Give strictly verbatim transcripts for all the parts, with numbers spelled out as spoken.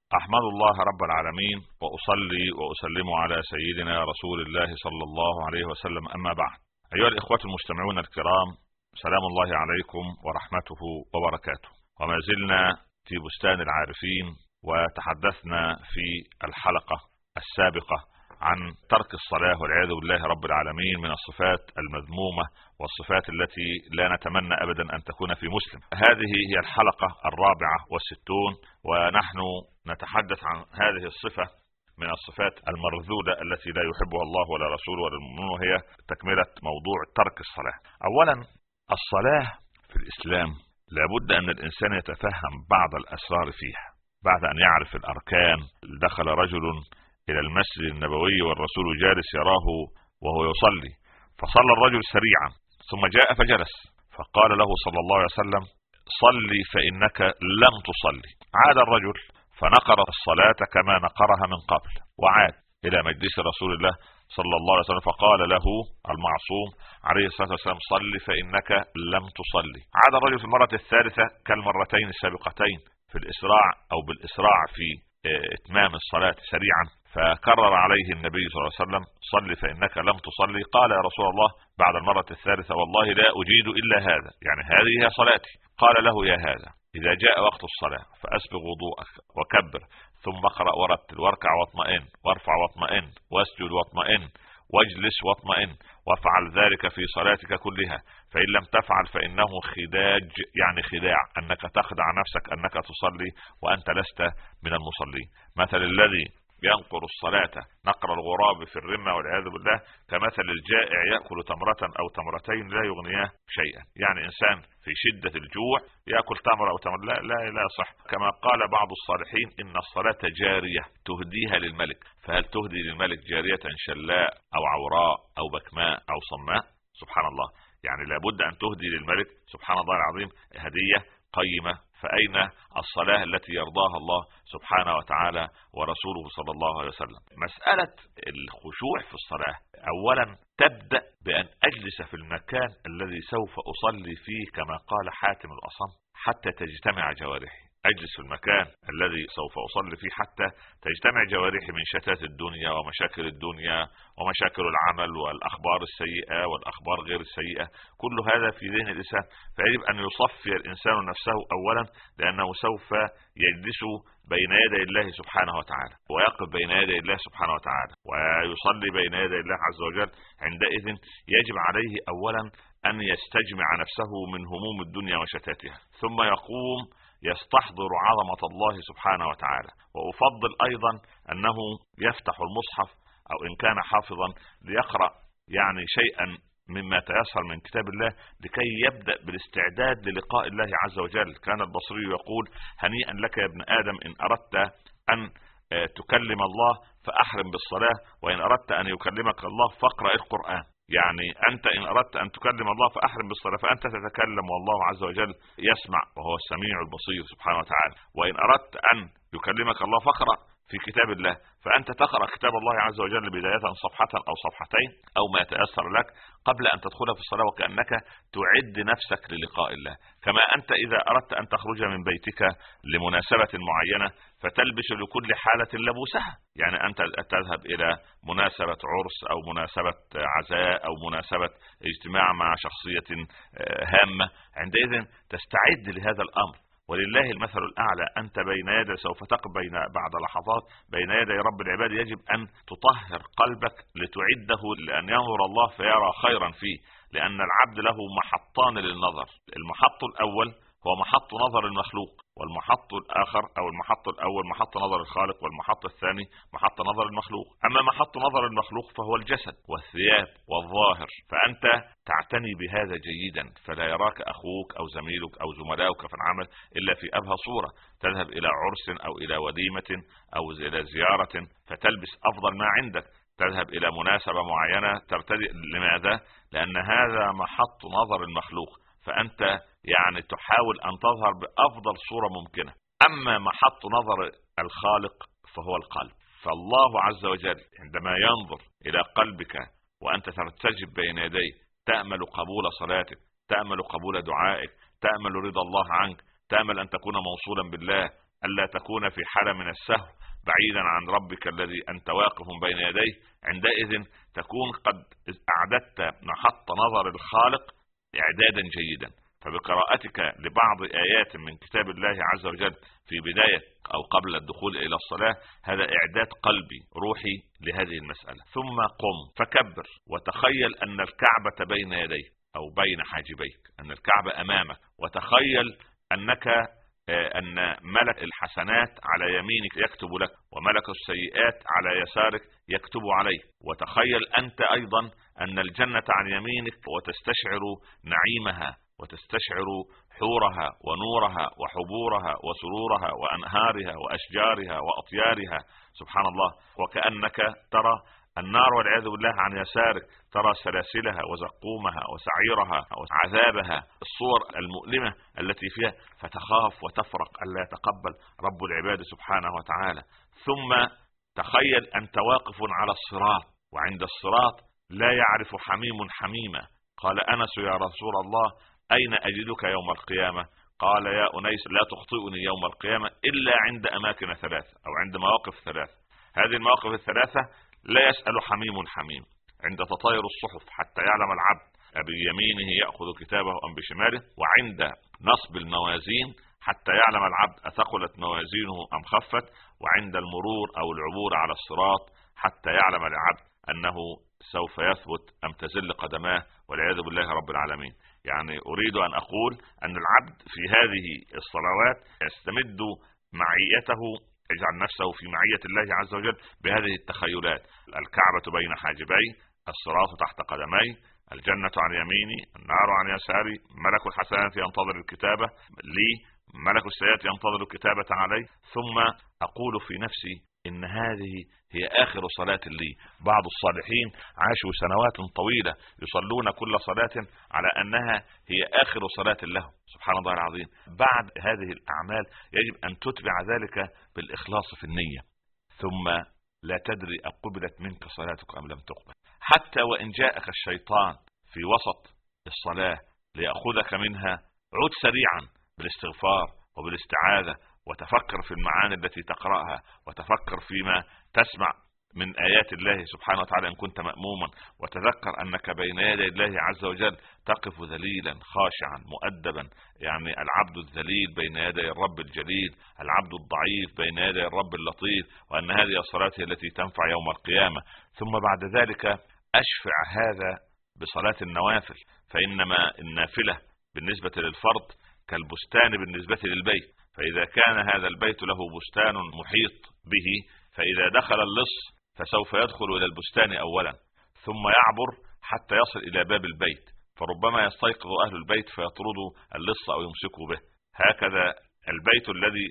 أحمد الله رب العالمين وأصلي وأسلم على سيدنا رسول الله صلى الله عليه وسلم، أما بعد. أيها الإخوة المستمعون الكرام، سلام الله عليكم ورحمته وبركاته. وما زلنا في بستان العارفين، وتحدثنا في الحلقة السابقة عن ترك الصلاة والعياذ بالله رب العالمين من الصفات المذمومة والصفات التي لا نتمنى أبدا أن تكون في مسلم. هذه هي الحلقة الرابعة والستون، ونحن نتحدث عن هذه الصفة من الصفات المرذولة التي لا يحبها الله ولا رسوله ولا المؤمنون، وهي تكملة موضوع ترك الصلاة. أولا، الصلاة في الإسلام لابد أن الإنسان يتفهم بعض الأسرار فيها. بعد أن يعرف الأركان، دخل رجل إلى المسجد النبوي والرسول جالس يراه وهو يصلي، فصلى الرجل سريعا ثم جاء فجلس، فقال له صلى الله عليه وسلم: صلي فإنك لم تصلي. عاد الرجل فنقر الصلاة كما نقرها من قبل، وعاد إلى مجلس رسول الله صلى الله عليه وسلم، فقال له المعصوم عليه الصلاة والسلام: صلي فإنك لم تصلي. عاد الرجل في المرة الثالثة كالمرتين السابقتين في الإسراع أو بالإسراع في إتمام الصلاة سريعا، فكرر عليه النبي صلى الله عليه وسلم: صلي فإنك لم تصلي. قال يا رسول الله بعد المرة الثالثة: والله لا أجيد إلا هذا، يعني هذه هي صلاتي. قال له: يا هذا، إذا جاء وقت الصلاة فأسبغ وضوءك وكبر، ثم اقرأ ورتل واركع واطمئن وارفع واطمئن واسجد واطمئن واجلس واطمئن، وافعل ذلك في صلاتك كلها، فإن لم تفعل فإنه خداج، يعني خداع، أنك تخدع نفسك أنك تصلي وأنت لست من المصلين. مثل الذي ينقر الصلاة نقر الغراب في الرمة والعياذ بالله كمثل الجائع يأكل تمرة أو تمرتين لا يغنياه شيئا. يعني إنسان في شدة الجوع يأكل تمرة أو تمرة لا لا لا صح. كما قال بعض الصالحين: إن الصلاة جارية تهديها للملك، فهل تهدي للملك جارية شلاء أو عوراء أو بكماء أو صماء؟ سبحان الله، يعني لابد أن تهدي للملك سبحان الله العظيم هدية قيمة. فأين الصلاة التي يرضاها الله سبحانه وتعالى ورسوله صلى الله عليه وسلم؟ مسألة الخشوع في الصلاة أولا تبدأ بأن أجلس في المكان الذي سوف أصلي فيه، كما قال حاتم الأصم: حتى تجتمع جوارحي. أجلس في المكان الذي سوف أصلي فيه حتى تجتمع جوارحي من شتات الدنيا ومشاكل الدنيا ومشاكل العمل والأخبار السيئة والأخبار غير السيئة، كل هذا في ذهن الإنسان. فيجب أن يصفي الإنسان نفسه أولا، لأنه سوف يجلس بين يدي الله سبحانه وتعالى ويقف بين يدي الله سبحانه وتعالى ويصلي بين يدي الله عز وجل. عندئذ يجب عليه أولا أن يستجمع نفسه من هموم الدنيا وشتاتها، ثم يقوم يستحضر عظمة الله سبحانه وتعالى. وأفضل أيضا أنه يفتح المصحف أو إن كان حافظا ليقرأ يعني شيئا مما تيسر من كتاب الله، لكي يبدأ بالاستعداد للقاء الله عز وجل. كان البصري يقول: هنيئا لك يا ابن آدم إن أردت أن تكلم الله فأحرم بالصلاة، وإن أردت أن يكلمك الله فاقرأ القرآن. يعني أنت إن أردت أن تكلم الله فأحرم بالصلاة، فأنت تتكلم والله عز وجل يسمع وهو السميع البصير سبحانه وتعالى. وإن أردت أن يكلمك الله فاقرأ في كتاب الله، فأنت تقرأ كتاب الله عز وجل بداية صفحة أو صفحتين أو ما يتيسر لك قبل أن تدخل في الصلاة، وكأنك تعد نفسك للقاء الله. كما أنت إذا أردت أن تخرج من بيتك لمناسبة معينة فتلبس لكل حالة لبوسها، يعني أنت تذهب إلى مناسبة عرس أو مناسبة عزاء أو مناسبة اجتماع مع شخصية هامة، عندئذ تستعد لهذا الأمر. ولله المثل الأعلى، أنت بين يدي سوف تقف بين بعد لحظات بين يدي رب العباد، يجب أن تطهر قلبك لتعده لأن ينظر الله فيرى خيرا فيه، لأن العبد له محطان للنظر. المحط الأول هو محط نظر المخلوق، والمحط الآخر أو المحط الأول محط نظر الخالق، والمحط الثاني محط نظر المخلوق. أما محط نظر المخلوق فهو الجسد والثياب والظاهر، فأنت تعتني بهذا جيدا، فلا يراك أخوك أو زميلك أو زملاؤك في العمل إلا في أبهى صورة. تذهب إلى عرس أو إلى وليمة أو إلى زيارة فتلبس أفضل ما عندك، تذهب إلى مناسبة معينة ترتدي. لماذا؟ لأن هذا محط نظر المخلوق، فأنت يعني تحاول أن تظهر بأفضل صورة ممكنة. أما محط نظر الخالق فهو القلب، فالله عز وجل عندما ينظر إلى قلبك وأنت ترتجب بين يديه، تأمل قبول صلاتك، تأمل قبول دعائك، تأمل رضا الله عنك، تأمل أن تكون موصولا بالله، ألا تكون في حالة من السهو بعيدا عن ربك الذي أنت واقف بين يديه. عندئذ تكون قد أعددت محط نظر الخالق إعدادا جيدا. فبقراءتك لبعض آيات من كتاب الله عز وجل في بداية أو قبل الدخول إلى الصلاة هذا إعداد قلبي روحي لهذه المسألة. ثم قم فكبر وتخيل أن الكعبة بين يديك أو بين حاجبيك، أن الكعبة أمامك، وتخيل أنك أن ملك الحسنات على يمينك يكتب لك وملك السيئات على يسارك يكتب عليك. وتخيل أنت أيضا أن الجنة عن يمينك وتستشعر نعيمها وتستشعر حورها ونورها وحبورها وسرورها وأنهارها وأشجارها وأطيارها. سبحان الله. وكأنك ترى النار والعياذ بالله عن يسارك، ترى سلاسلها وزقومها وسعيرها وعذابها، الصور المؤلمة التي فيها، فتخاف وتفرق ألا يتقبل رب العباد سبحانه وتعالى. ثم تخيل أنت واقف على الصراط، وعند الصراط لا يعرف حميم حميمة. قال أنس يا رسول الله أين أجدك يوم القيامة؟ قال يا أنيس لا تخطئني يوم القيامة إلا عند أماكن ثلاثة أو عند مواقف ثلاثة. هذه المواقف الثلاثة لا يسأل حميم حميم. عند تطاير الصحف حتى يعلم العبد أبيمينه يأخذ كتابه أم بشماله، وعند نصب الموازين حتى يعلم العبد أثقلت موازينه أم خفت، وعند المرور أو العبور على الصراط حتى يعلم العبد أنه سوف يثبت أم تزل قدماه والعياذ بالله رب العالمين. يعني أريد أن أقول أن العبد في هذه الصلوات يستمد معيته، يجعل نفسه في معية الله عز وجل بهذه التخيلات: الكعبة بين حاجبي، الصراط تحت قدمي، الجنة عن يميني، النار عن يساري، ملك الحسنات ينتظر الكتابة لي، ملك السيئات ينتظر الكتابة علي. ثم أقول في نفسي إن هذه هي آخر صلاة لي. بعض الصالحين عاشوا سنوات طويلة يصلون كل صلاة على أنها هي آخر صلاة له. سبحان الله العظيم. بعد هذه الأعمال يجب أن تتبع ذلك بالإخلاص في النية، ثم لا تدري أقبلت منك صلاتك أم لم تقبل. حتى وإن جاءك الشيطان في وسط الصلاة ليأخذك منها، عد سريعا بالاستغفار وبالاستعاذة، وتفكر في المعاني التي تقرأها، وتفكر فيما تسمع من آيات الله سبحانه وتعالى إن كنت مأموما، وتذكر أنك بين يدي الله عز وجل تقف ذليلا خاشعا مؤدبا. يعني العبد الذليل بين يدي الرب الجليل، العبد الضعيف بين يدي الرب اللطيف، وأن هذه الصلاة التي تنفع يوم القيامة. ثم بعد ذلك أشفع هذا بصلاة النوافل، فإنما النافلة بالنسبة للفرض كالبستان بالنسبة للبيت. فإذا كان هذا البيت له بستان محيط به، فإذا دخل اللص فسوف يدخل إلى البستان أولا ثم يعبر حتى يصل إلى باب البيت، فربما يستيقظ أهل البيت فيطردوا اللص أو يمسكوا به. هكذا البيت الذي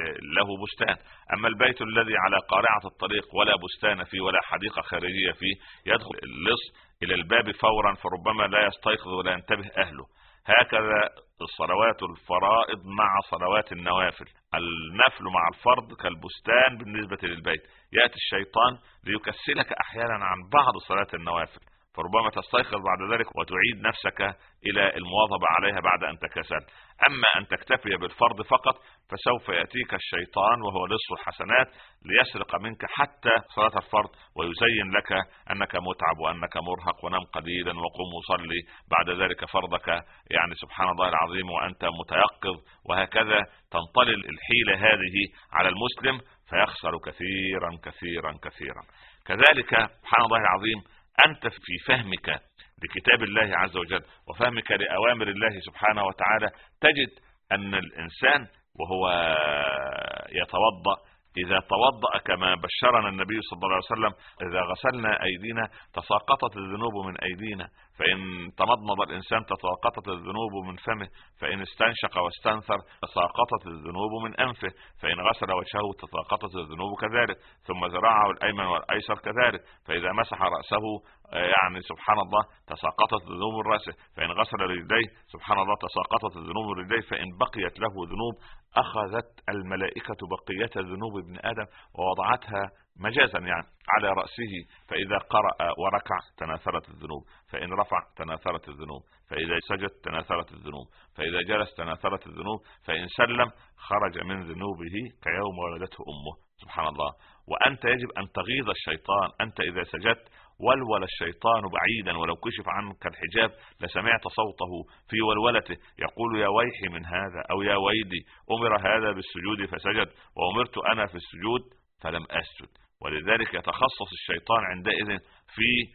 له بستان. أما البيت الذي على قارعة الطريق ولا بستان فيه ولا حديقة خارجية فيه، يدخل اللص إلى الباب فورا فربما لا يستيقظ ولا ينتبه أهله. هكذا الصلوات الفرائض مع صلوات النوافل. النفل مع الفرض كالبستان بالنسبة للبيت. يأتي الشيطان ليكسلك أحيانا عن بعض صلاة النوافل، فربما تستيقظ بعد ذلك وتعيد نفسك إلى المواظبة عليها بعد أن تكسل. أما أن تكتفي بالفرض فقط فسوف يأتيك الشيطان وهو لص الحسنات ليسرق منك حتى صلاة الفرض، ويزين لك أنك متعب وأنك مرهق ونم قليلا وقم وصلي بعد ذلك فرضك، يعني سبحان الله العظيم وأنت متيقظ. وهكذا تنطلل الحيلة هذه على المسلم فيخسر كثيرا كثيرا كثيرا. كذلك سبحان الله العظيم أنت في فهمك لكتاب الله عز وجل وفهمك لأوامر الله سبحانه وتعالى تجد أن الإنسان وهو يتوضأ إذا توضأ كما بشرنا النبي صلى الله عليه وسلم: إذا غسلنا أيدينا تساقطت الذنوب من أيدينا، فإن تمضمض الإنسان تساقطت الذنوب من فمه، فإن استنشق واستنثر تساقطت الذنوب من أنفه، فإن غسل وجهه تساقطت الذنوب كذلك، ثم ذراعه الأيمن والأيسر كذلك، فإذا مسح رأسه يعني سبحان الله تساقطت ذنوب من رأسه، فإن غسل رجليه سبحان الله تساقطت الذنوب من رجليه، فإن بقيت له ذنوب أخذت الملائكة بقية ذنوب ابن آدم ووضعتها مجازا يعني على رأسه، فإذا قرأ وركع تناثرت الذنوب، فإن رفع تناثرت الذنوب، فإذا سجد تناثرت الذنوب، فإذا جلس تناثرت الذنوب، فإن سلم خرج من ذنوبه كيوم ولدته أمه. سبحان الله. وأنت يجب أن تغيظ الشيطان. أنت إذا سجدت ولول الشيطان بعيدا، ولو كشف عنك الحجاب لسمعت صوته في ولولته يقول يا ويحي من هذا، أو يا ويلي أمر هذا بالسجود فسجد وأمرت أنا في السجود فلم أسجد. ولذلك يتخصص الشيطان عندئذ في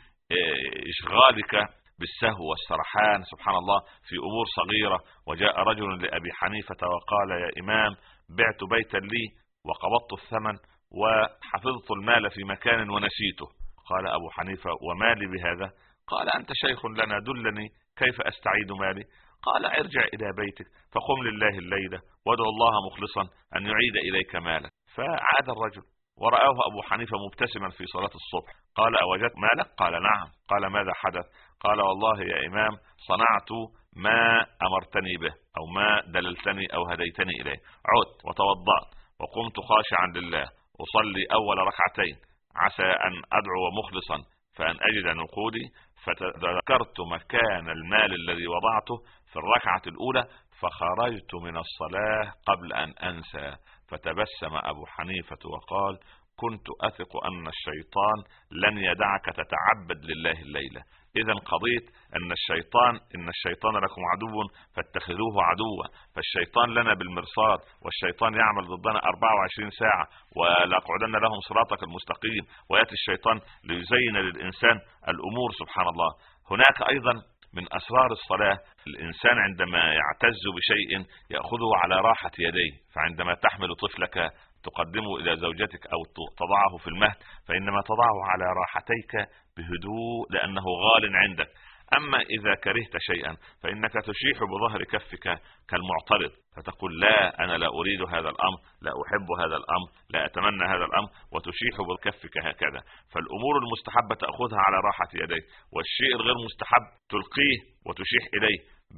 إشغالك بالسهو والسرحان سبحان الله في أمور صغيرة. وجاء رجل لأبي حنيفة وقال يا إمام بعت بيتا لي وقبضت الثمن وحفظت المال في مكان ونسيته. قال أبو حنيفة ومالي بهذا؟ قال أنت شيخ لنا دلني كيف أستعيد مالي. قال ارجع إلى بيتك فقم لله الليلة وادعو الله مخلصا أن يعيد إليك مالك. فعاد الرجل ورآه أبو حنيفة مبتسما في صلاة الصبح. قال أوجدت مالك؟ قال نعم. قال ماذا حدث؟ قال والله يا إمام صنعت ما أمرتني به أو ما دللتني أو هديتني إليه. عدت وتوضأت وقمت خاشعا لله أصلي أول ركعتين عسى أن أدعو مخلصا فأن أجد نقودي، فتذكرت مكان المال الذي وضعته في الركعة الأولى فخرجت من الصلاة قبل أن أنسى. فتبسم أبو حنيفة وقال كنت أثق أن الشيطان لن يدعك تتعبد لله الليلة. إذا قضيت أن الشيطان إن الشيطان لكم عدو فاتخذوه عدوا، فالشيطان لنا بالمرصاد، والشيطان يعمل ضدنا أربعة وعشرين ساعة ولأقعدن لهم صراطك المستقيم. ويأتي الشيطان ليزين للإنسان الأمور سبحان الله. هناك أيضا من أسرار الصلاة الإنسان عندما يعتز بشيء يأخذه على راحة يديه. فعندما تحمل طفلك تقدمه إلى زوجتك أو تضعه في المهد فإنما تضعه على راحتيك بهدوء لأنه غال عندك. أما إذا كرهت شيئا فإنك تشيح بظهر كفك كالمعترض فتقول لا أنا لا أريد هذا الأمر، لا أحب هذا الأمر، لا أتمنى هذا الأمر، وتشيح بكفك هكذا. فالأمور المستحبة تأخذها على راحة يديك، والشيء الغير مستحب تلقيه وتشيح إليه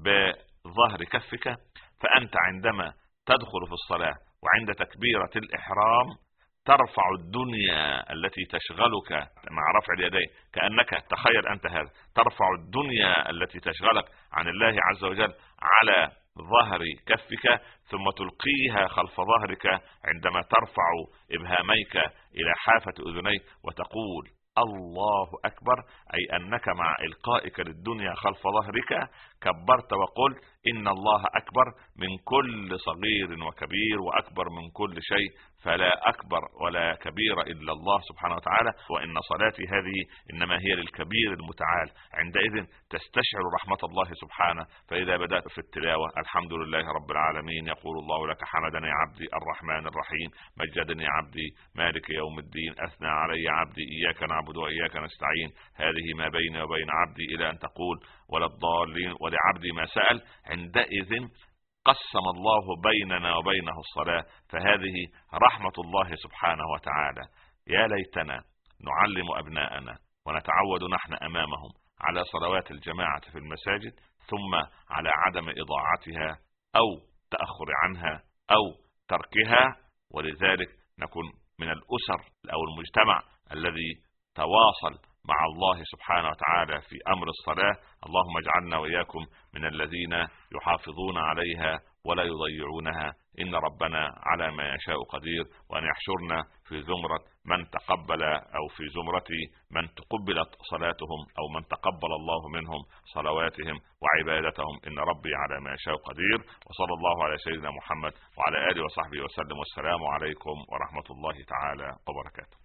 بظهر كفك. فأنت عندما تدخل في الصلاة وعند تكبيرة الإحرام ترفع الدنيا التي تشغلك مع رفع اليدين، كأنك تخيل أنت هذا ترفع الدنيا التي تشغلك عن الله عز وجل على ظهر كفك، ثم تلقيها خلف ظهرك عندما ترفع إبهاميك إلى حافة أذنيك وتقول الله أكبر، أي أنك مع إلقائك للدنيا خلف ظهرك كبرت وقلت إن الله أكبر من كل صغير وكبير وأكبر من كل شيء، فلا أكبر ولا كبير إلا الله سبحانه وتعالى، وإن صلاتي هذه إنما هي للكبير المتعال. عندئذ تستشعر رحمة الله سبحانه. فإذا بدأت في التلاوة الحمد لله رب العالمين يقول الله لك حمدني عبدي الرحمن الرحيم مجدني عبدي مالك يوم الدين أثنى علي عبدي إياك نعبد وإياك نستعين هذه ما بيني وبين عبدي إلى أن تقول ولا الضالين ولعبدي ما سأل. عندئذ قسم الله بيننا وبينه الصلاة، فهذه رحمة الله سبحانه وتعالى. يا ليتنا نعلم أبناءنا ونتعود نحن أمامهم على صلوات الجماعة في المساجد، ثم على عدم إضاعتها أو تأخر عنها أو تركها، ولذلك نكون من الأسر أو المجتمع الذي تواصل مع الله سبحانه وتعالى في أمر الصلاة. اللهم اجعلنا وإياكم من الذين يحافظون عليها ولا يضيعونها، إن ربنا على ما يشاء قدير، وأن يحشرنا في زمرة من تقبل أو في زمرة من تقبلت صلاتهم أو من تقبل الله منهم صلواتهم وعبادتهم، إن ربي على ما يشاء قدير. وصلى الله على سيدنا محمد وعلى آله وصحبه وسلم، والسلام عليكم ورحمة الله تعالى وبركاته.